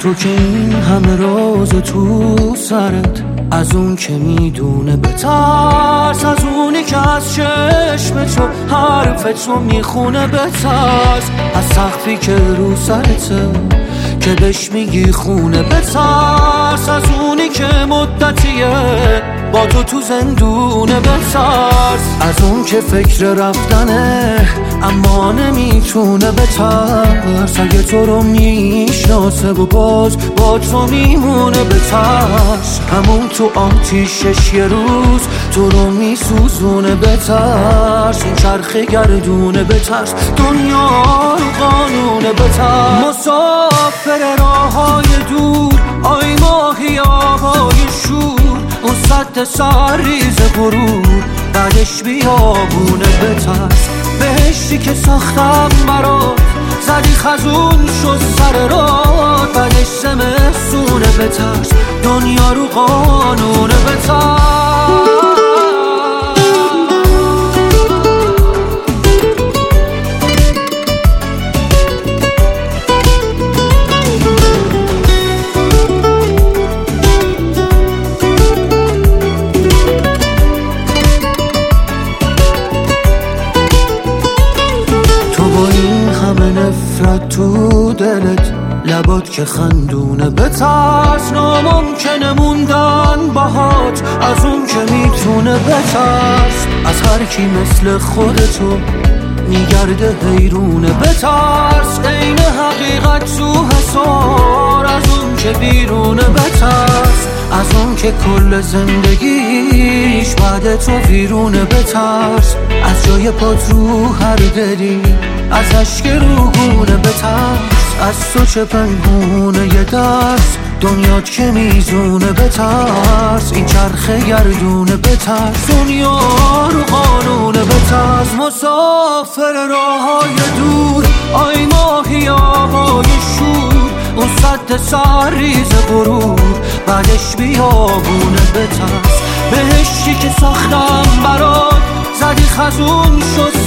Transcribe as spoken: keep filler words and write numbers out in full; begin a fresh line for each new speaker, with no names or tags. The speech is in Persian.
تو که این همه راز تو سرت، از اون که میدونه بترس، از اونی که از چشم تو حرف تو میخونه بترس، از سقفی که رو سرته که بهش میگی خونه بترس، از اونی که مدتیه با تو تو زندونه بترس، از اون که فکر رفتنه اما نمیتونه بترس، اگه تو رو میشناسه و باز با تو میمونه بترس، همون تو آتیشش یه روز تو رو میسوزونه بترس، این چرخ گردونه بترس، دنیا رو قانونه بترس، مسافر راه های دور آی ماهی آهای شور، اون سد سرریز غرور بعدش بیابونه بترس، بهشتی که ساختم برات زدی خزون شد سر راه، بعدش زمستونه بترس، دنیا رو قانونه بترس. نفرت تو دلت لبات که خندونه بترس، ناممکنه موندن باهات از اون که میتونه بترس، از هر کی مثل خودتو میگرده حیرونه بترس، عین حقیقت تو حسار از اون که بیرونه بترس، از اون که کل زندگیش بعد تو ویرونه بترس، از جای پات رو هر دلی از اشک روگونه بترس، از تو چه پنهونه یه درس دنیات که میزونه بترس، این چرخ گردونه بترس، دنیا رو قانونه بترس، مسافر راه های دور آی ماهی آهای شور، اون سد سرریز غرور بعدش بیابونه بترس، بهشتی که ساختم برات زدی خزون شد